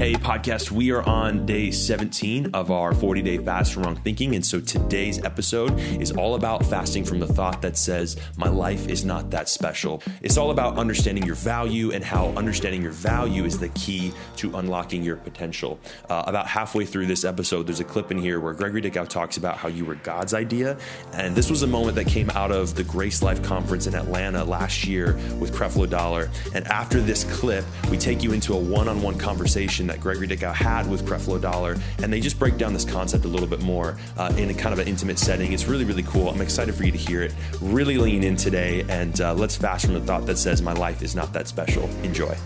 Hey, podcast, we are on day 17 of our 40-day fast from wrong thinking. And so today's episode is all about fasting from the thought that says, my life is not that special. It's all about understanding your value and how understanding your value is the key to unlocking your potential. About halfway through this episode, there's a clip in here where Gregory Dickow talks about how you were God's idea. And this was a moment that came out of the Grace Life Conference in Atlanta last year with Creflo Dollar. And after this clip, we take you into a one-on-one conversation that Gregory Dickow had with Creflo Dollar, and they just break down this concept a little bit more in a kind of an intimate setting. It's really, really cool. I'm excited for you to hear it. Really lean in today, and let's fast from the thought that says my life is not that special. Enjoy.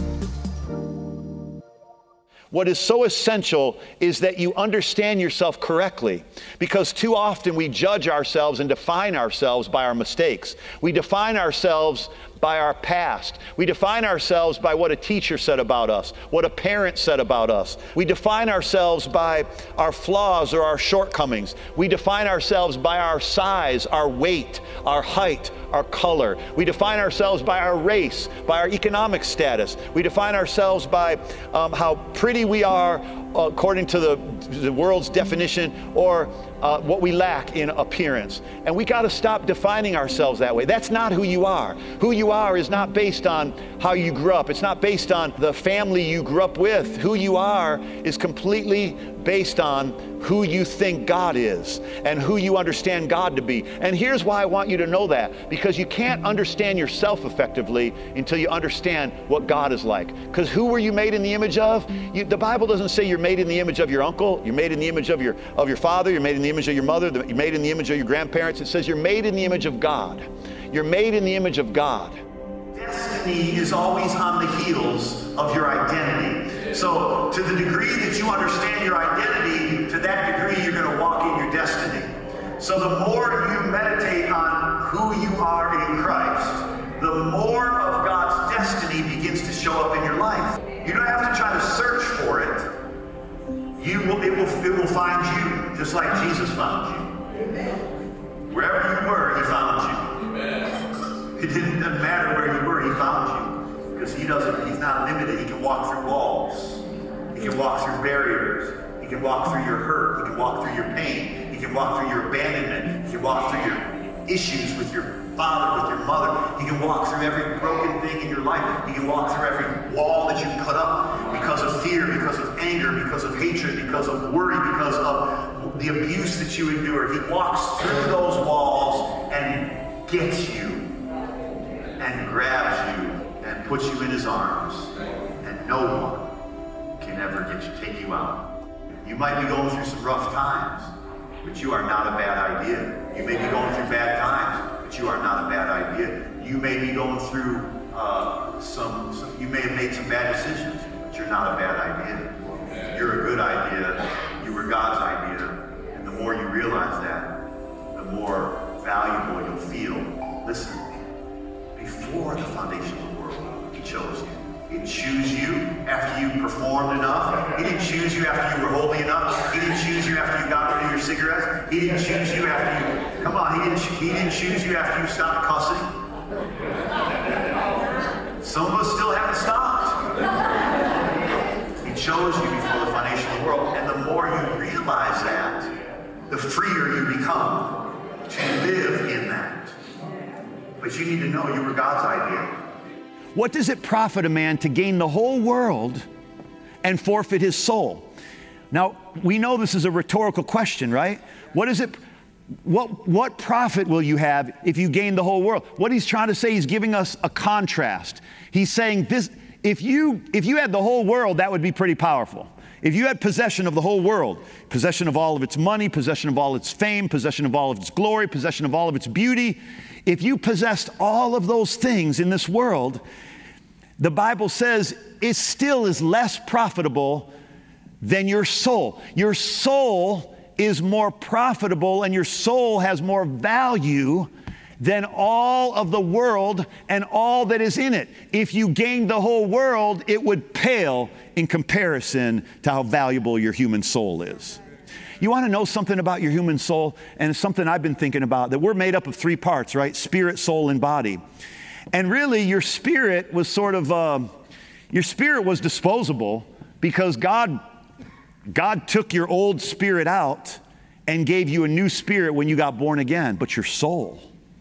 What is so essential is that you understand yourself correctly, because too often we judge ourselves and define ourselves by our mistakes. We define ourselves by our past. We define ourselves by what a teacher said about us, what a parent said about us. We define ourselves by our flaws or our shortcomings. We define ourselves by our size, our weight, our height, our color. We define ourselves by our race, by our economic status. We define ourselves by how pretty we are according to the world's definition, or what we lack in appearance. And we got to stop defining ourselves that way. That's not who you are. Who you are is not based on how you grew up. It's not based on the family you grew up with. Who you are is completely based on who you think God is and who you understand God to be. And here's why I want you to know that, because you can't understand yourself effectively until you understand what God is like. Because who were you made in the image of? The Bible doesn't say you're made in the image of your uncle, you're made in the image of your father, you're made in the image of your mother, you're made in the image of your grandparents. It says you're made in the image of God. You're made in the image of God. Destiny is always on the heels of your identity. So to the degree that you understand your identity, to that degree you're going to walk in your destiny. So the more you meditate on who you are in Christ, the more of God's destiny begins to show up in your life. You don't have to try to search for it. It will find you, just like Jesus found you. Wherever you were, he found you. It doesn't matter where you were, he found you. Because he's not limited. He can walk through walls. He can walk through barriers. He can walk through your hurt. He can walk through your pain. He can walk through your abandonment. He can walk through your issues with your father, with your mother. He can walk through every broken thing in your life. He can walk through every wall that you put up because of fear, because of anger, because of hatred, because of worry, because of the abuse that you endure. He walks through those walls and gets you and grabs you and puts you in his arms, and no one can ever take you out. You might be going through some rough times, but you are not a bad idea. You may be going through bad times, but you are not a bad idea. You may be going through you may have made some bad decisions, but you're not a bad idea. You're a good idea. You were God's idea. And the more you realize that, the more valuable you'll feel. Listen, before the foundation of the world, he chose you. He didn't choose you after you performed enough. He didn't choose you after you were holy enough. He didn't choose you after you got rid of your cigarettes. He didn't choose you after you, come on, he didn't choose you after you stopped cussing. Some of us still haven't stopped. He chose you before the foundation of the world. And the more you realize that, the freer you become to live in that. But you need to know you were God's idea. What does it profit a man to gain the whole world and forfeit his soul? Now, we know this is a rhetorical question, right? What profit will you have if you gain the whole world? What he's trying to say, he's giving us a contrast. He's saying this: if you had the whole world, that would be pretty powerful. If you had possession of the whole world, possession of all of its money, possession of all its fame, possession of all of its glory, possession of all of its beauty, if you possessed all of those things in this world, the Bible says it still is less profitable than your soul. Your soul is more profitable and your soul has more value than all of the world and all that is in it. If you gained the whole world, it would pale in comparison to how valuable your human soul is. You want to know something about your human soul? And it's something I've been thinking about, that we're made up of three parts, right? Spirit, soul, and body. And really, your spirit was your spirit was disposable. Because God took your old spirit out and gave you a new spirit when you got born again. But your soul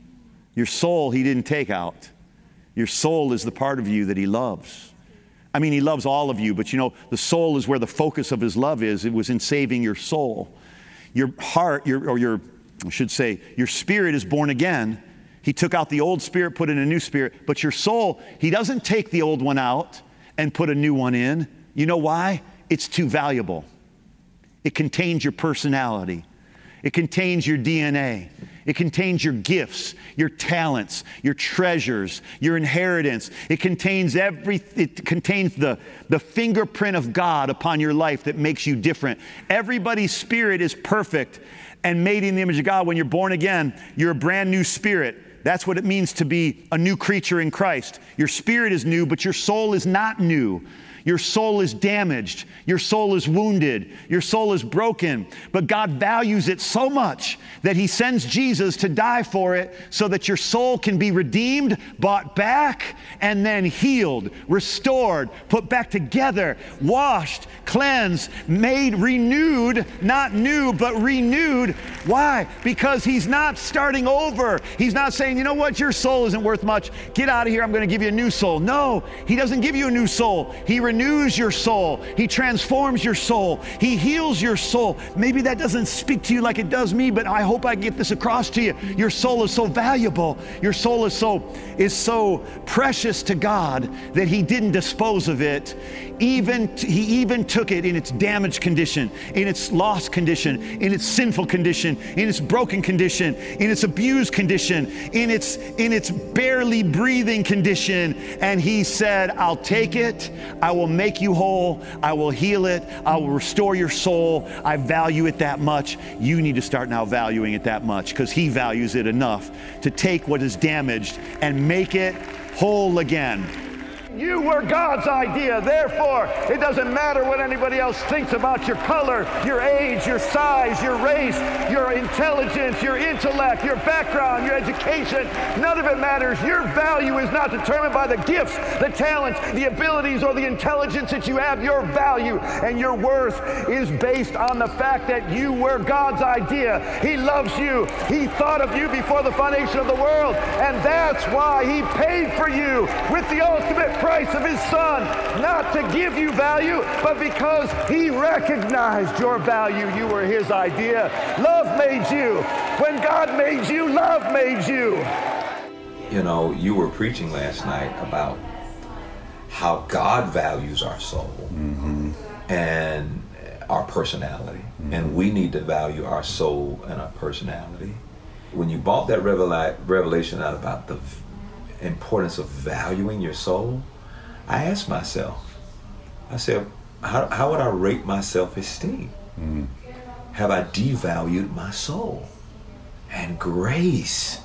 he didn't take out. Your soul is the part of you that he loves. I mean, he loves all of you, but you know, the soul is where the focus of his love is. It was in saving your soul. Your heart, your spirit is born again. He took out the old spirit, put in a new spirit. But your soul, he doesn't take the old one out and put a new one in. You know why? It's too valuable. It contains your personality. It contains your DNA. It contains your gifts, your talents, your treasures, your inheritance. It contains the fingerprint of God upon your life that makes you different. Everybody's spirit is perfect and made in the image of God. When you're born again, you're a brand new spirit. That's what it means to be a new creature in Christ. Your spirit is new, but your soul is not new. Your soul is damaged. Your soul is wounded. Your soul is broken. But God values it so much that he sends Jesus to die for it so that your soul can be redeemed, bought back, and then healed, restored, put back together, washed, cleansed, made, renewed, not new, but renewed. Why? Because he's not starting over. He's not saying, you know what, your soul isn't worth much. Get out of here. I'm going to give you a new soul. No, he doesn't give you a new soul. He renews your soul. He transforms your soul. He heals your soul. Maybe that doesn't speak to you like it does me, but I hope I get this across to you. Your soul is so valuable. Your soul is so precious to God that he didn't dispose of it. He even took it in its damaged condition, in its lost condition, in its sinful condition, in its broken condition, in its abused condition, in its barely breathing condition. And he said, I'll take it. I will make you whole. I will heal it. I will restore your soul. I value it that much. You need to start now valuing it that much, because he values it enough to take what is damaged and make it whole again. You were God's idea. Therefore, it doesn't matter what anybody else thinks about your color, your age, your size, your race, your intelligence, your intellect, your background, your education. None of it matters. Your value is not determined by the gifts, the talents, the abilities, or the intelligence that you have. Your value and your worth is based on the fact that you were God's idea. He loves you. He thought of you before the foundation of the world. And that's why he paid for you with the ultimate price of his son, not to give you value, but because he recognized your value. You were his idea. Love made you. When God made you, love made you. You know, you were preaching last night about how God values our soul and our personality. And we need to value our soul and our personality. When you brought that revelation out about the importance of valuing your soul, I asked myself, I said, how would I rate my self-esteem? Have I devalued my soul? And grace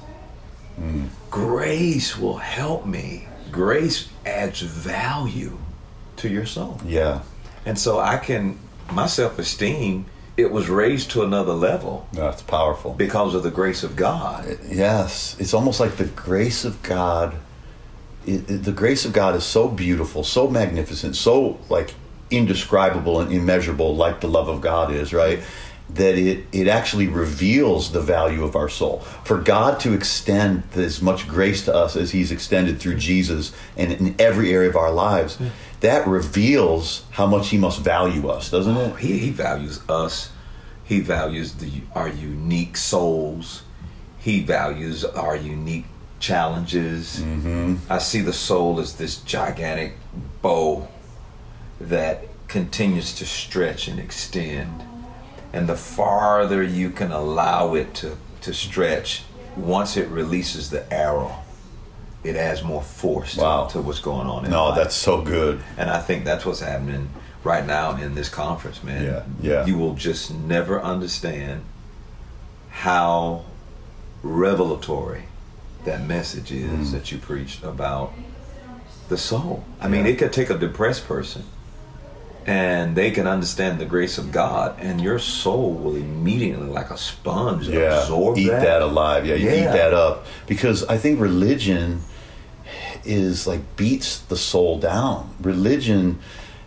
will help me. Grace adds value to your soul. Yeah. And so my self-esteem, it was raised to another level. That's powerful. Because of the grace of God. Yes. It's almost like the grace of God. The grace of God is so beautiful, so magnificent, so like indescribable and immeasurable, like the love of God is, right? That it actually reveals the value of our soul. For God to extend as much grace to us as he's extended through Jesus and in every area of our lives, that reveals how much he must value us, doesn't it? He values us. He values our unique souls. He values our unique challenges. I see the soul as this gigantic bow that continues to stretch and extend. And the farther you can allow it to stretch, once it releases the arrow, it adds more force to what's going on in life. That's so good. And I think that's what's happening right now in this conference, man. Yeah. You will just never understand how revelatory that message is that you preached about the soul. I mean, it could take a depressed person and they can understand the grace of God, and your soul will immediately, like a sponge, absorb eat that. that alive. You eat that up. Because I think religion is like beats the soul down. Religion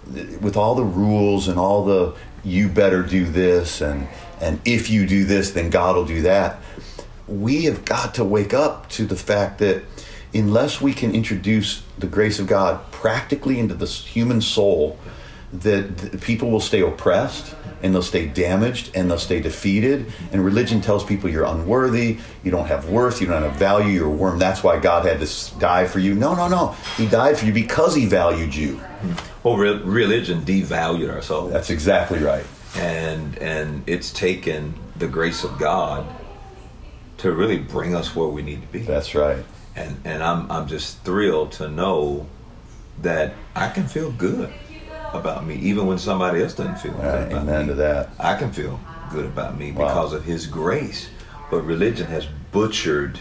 with all the rules and all the you better do this and if you do this, then God will do that. We have got to wake up to the fact that unless we can introduce the grace of God practically into the human soul, that people will stay oppressed and they'll stay damaged and they'll stay defeated. And religion tells people you're unworthy, you don't have worth, you don't have value, you're a worm. That's why God had to die for you. No. He died for you because he valued you. Well, religion devalued our soul. That's exactly right. And it's taken the grace of God to really bring us where we need to be. That's right. And I'm just thrilled to know that I can feel good about me, even when somebody else doesn't feel good about me. Amen to that. I can feel good about me because of his grace. But religion has butchered,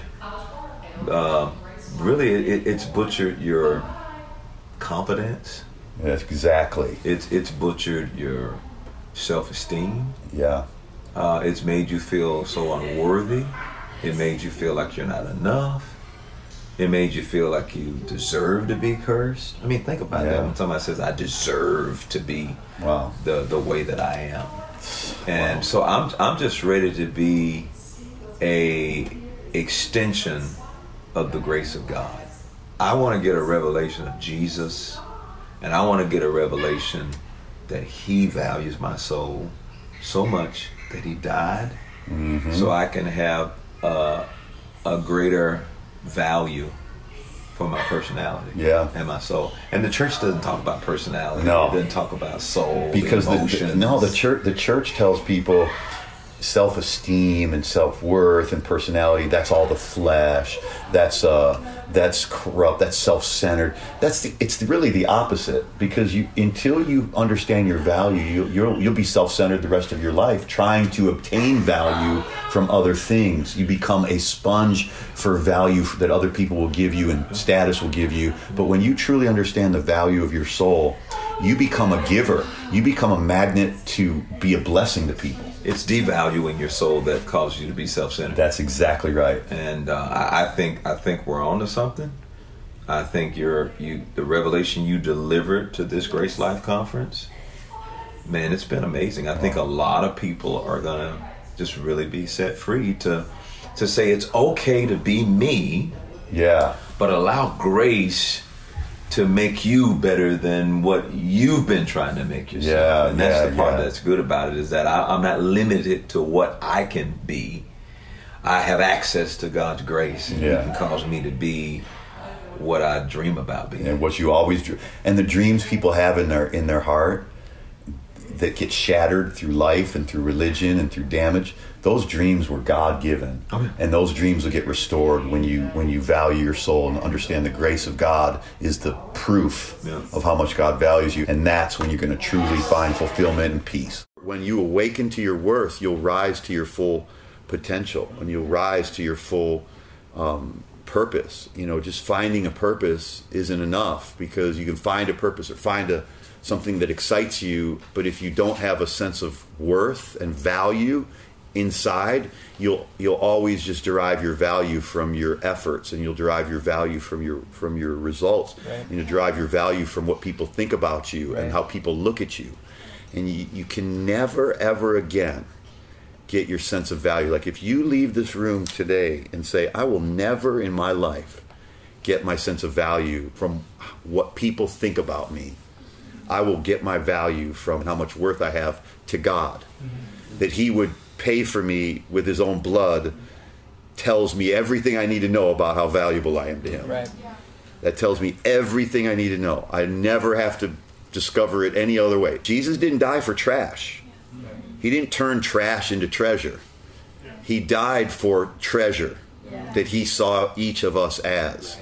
it's butchered your confidence. Yes, exactly. It's butchered your self-esteem. Yeah. It's made you feel so unworthy. It made you feel like you're not enough. It made you feel like you deserve to be cursed. I mean, think about that when somebody says, I deserve to be the way that I am. And so I'm just ready to be a extension of the grace of God. I want to get a revelation of Jesus, and I want to get a revelation that he values my soul so much that he died so I can have a greater value for my personality and my soul. And the church doesn't talk about personality. No. It doesn't talk about soul, because emotions. the church tells people self-esteem and self-worth and personality, that's all the flesh, that's corrupt, that's self-centered. It's really the opposite, because until you understand your value, you'll be self-centered the rest of your life, trying to obtain value from other things. You become a sponge for value that other people will give you and status will give you. But when you truly understand the value of your soul, you become a giver. You become a magnet to be a blessing to people. It's devaluing your soul that causes you to be self-centered. That's exactly right. And I think we're on to something. I think the revelation you delivered to this Grace Life Conference, man, it's been amazing. I think a lot of people are gonna just really be set free to say it's okay to be me. Yeah. But allow grace to make you better than what you've been trying to make yourself. Yeah, and that's the part that's good about it, is that I'm not limited to what I can be. I have access to God's grace, and He can cause me to be what I dream about being. And what you always dream. And the dreams people have in their heart that get shattered through life and through religion and through damage, those dreams were God-given. Okay. And those dreams will get restored when you value your soul and understand the grace of God is the proof of how much God values you. And that's when you're going to truly find fulfillment and peace. When you awaken to your worth, you'll rise to your full potential, and you'll rise to your full purpose. Just finding a purpose isn't enough, because you can find a purpose or find something that excites you, but if you don't have a sense of worth and value inside, you'll always just derive your value from your efforts, and you'll derive your value from your results, and you'll derive your value from what people think about you and how people look at you, and you can never ever again get your sense of value. Like if you leave this room today and say, I will never in my life get my sense of value from what people think about me, I will get my value from how much worth I have to God. That He would pay for me with His own blood tells me everything I need to know about how valuable I am to Him. Right. That tells me everything I need to know. I never have to discover it any other way. Jesus didn't die for trash. He didn't turn trash into treasure. He died for treasure that He saw each of us as.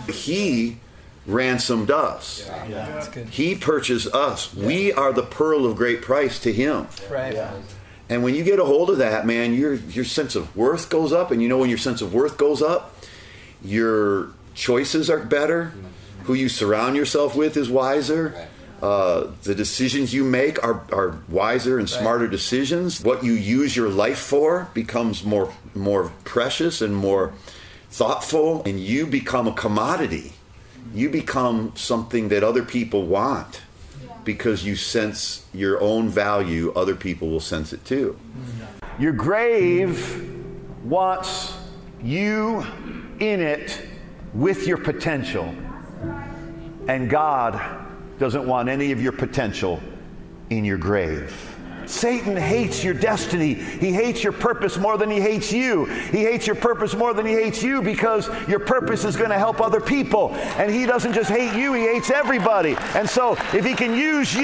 He ransomed us. That's good. He purchased us. We are the pearl of great price to Him. Right. And when you get a hold of that, man, your sense of worth goes up. And when your sense of worth goes up, your choices are better. Who you surround yourself with is wiser. The decisions you make are wiser and smarter decisions. What you use your life for becomes more precious and more thoughtful. And you become a commodity. You become something that other people want. because you sense your own value, other people will sense it too. Your grave wants you in it with your potential. And God doesn't want any of your potential in your grave. Satan hates your destiny. He hates your purpose more than he hates you. He hates your purpose more than he hates you because your purpose is going to help other people. And he doesn't just hate you, he hates everybody. And so if he can use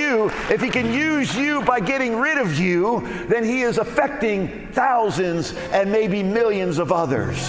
you by getting rid of you, then he is affecting thousands and maybe millions of others.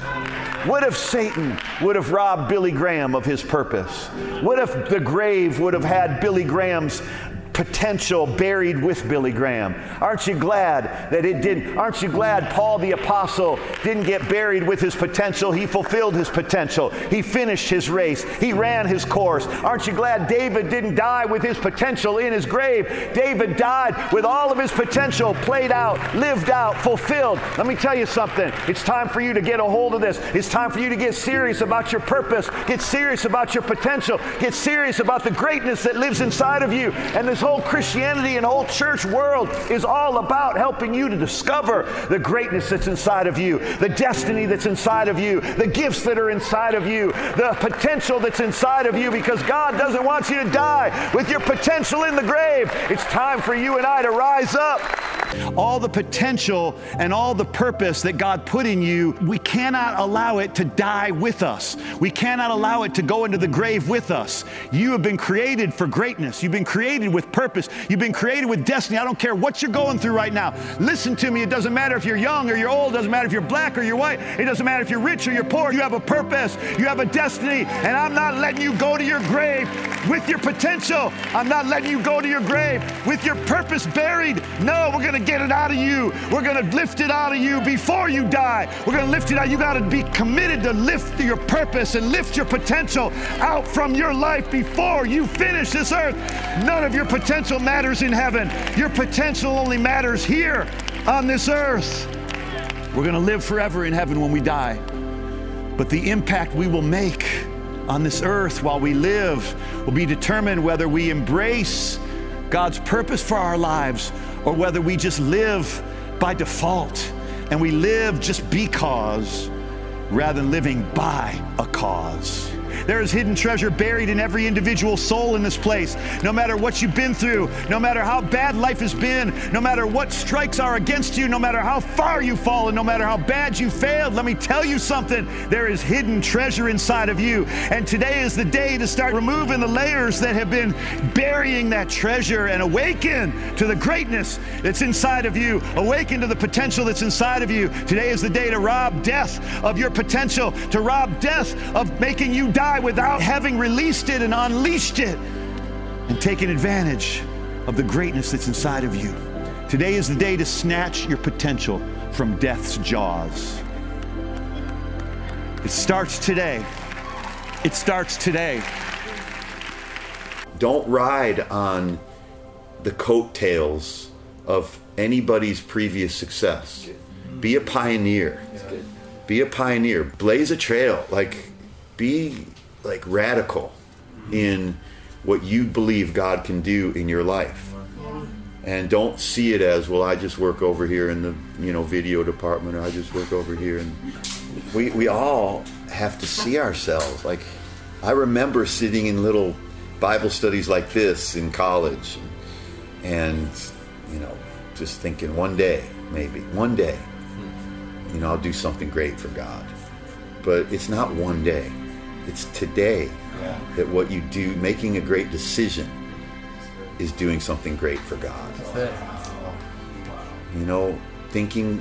What if Satan would have robbed Billy Graham of his purpose? What if the grave would have had Billy Graham's potential buried with Billy Graham? Aren't you glad that it didn't? Aren't you glad Paul the Apostle didn't get buried with his potential? He fulfilled his potential. He finished his race. He ran his course. Aren't you glad David didn't die with his potential in his grave? David died with all of his potential played out, lived out, fulfilled. Let me tell you something. It's time for you to get a hold of this. It's time for you to get serious about your purpose. Get serious about your potential. Get serious about the greatness that lives inside of you. And this whole Christianity and whole church world is all about helping you to discover the greatness that's inside of you, the destiny that's inside of you, the gifts that are inside of you, the potential that's inside of you, because God doesn't want you to die with your potential in the grave. It's time for you and I to rise up. All the potential and all the purpose that God put in you, we cannot allow it to die with us. We cannot allow it to go into the grave with us. You have been created for greatness. You've been created with purpose. You've been created with destiny. I don't care what you're going through right now. Listen to me. It doesn't matter if you're young or you're old. It doesn't matter if you're black or you're white. It doesn't matter if you're rich or you're poor. You have a purpose. You have a destiny. And I'm not letting you go to your grave with your potential. I'm not letting you go to your grave with your purpose buried. No, we're going to get it out of you. We're going to lift it out of you before you die. We're going to lift it out. You got to be committed to lift your purpose and lift your potential out from your life before you finish this earth. None of your potential matters in heaven. Your potential only matters here on this earth. We're going to live forever in heaven when we die. But the impact we will make on this earth while we live will be determined whether we embrace God's purpose for our lives or whether we just live by default and we live just because rather than living by a cause. There is hidden treasure buried in every individual soul in this place. No matter what you've been through, no matter how bad life has been, no matter what strikes are against you, no matter how far you've fallen, no matter how bad you failed, let me tell you something. There is hidden treasure inside of you. And today is the day to start removing the layers that have been burying that treasure and awaken to the greatness that's inside of you. Awaken to the potential that's inside of you. Today is the day to rob death of your potential, to rob death of making you die without having released it and unleashed it and taken advantage of the greatness that's inside of you. Today is the day to snatch your potential from death's jaws. It starts today. It starts today. Don't ride on the coattails of anybody's previous success. Be a pioneer. Be a pioneer. Blaze a trail. Be radical in what you believe God can do in your life. And don't see it as, well, I just work over here in the video department, or I just work over here. And we all have to see ourselves. I remember sitting in little Bible studies like this in college and just thinking one day, I'll do something great for God. But it's not one day. It's today that what you do, making a great decision, is doing something great for God. Thinking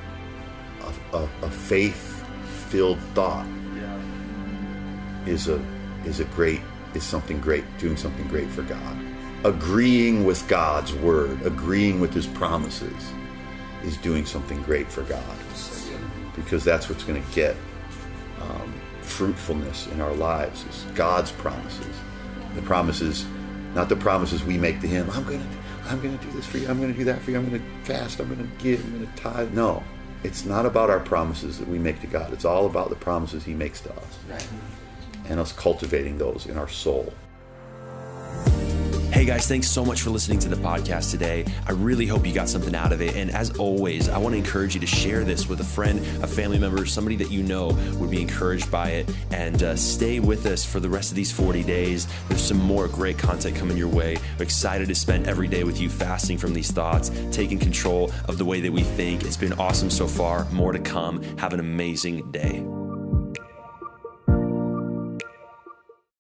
a faith-filled thought is something great, doing something great for God. Agreeing with God's word, agreeing with his promises, is doing something great for God. Because that's what's going to get fruitfulness in our lives, is God's promises. The promises, not the promises we make to him. I'm going to do this for you. I'm going to do that for you. I'm going to fast. I'm going to give. I'm going to tithe. No, it's not about our promises that we make to God. It's all about the promises he makes to us. Right. And us cultivating those in our soul. Hey guys, thanks so much for listening to the podcast today. I really hope you got something out of it. And as always, I want to encourage you to share this with a friend, a family member, somebody that you know would be encouraged by it. And stay with us for the rest of these 40 days. There's some more great content coming your way. We're excited to spend every day with you fasting from these thoughts, taking control of the way that we think. It's been awesome so far. More to come. Have an amazing day.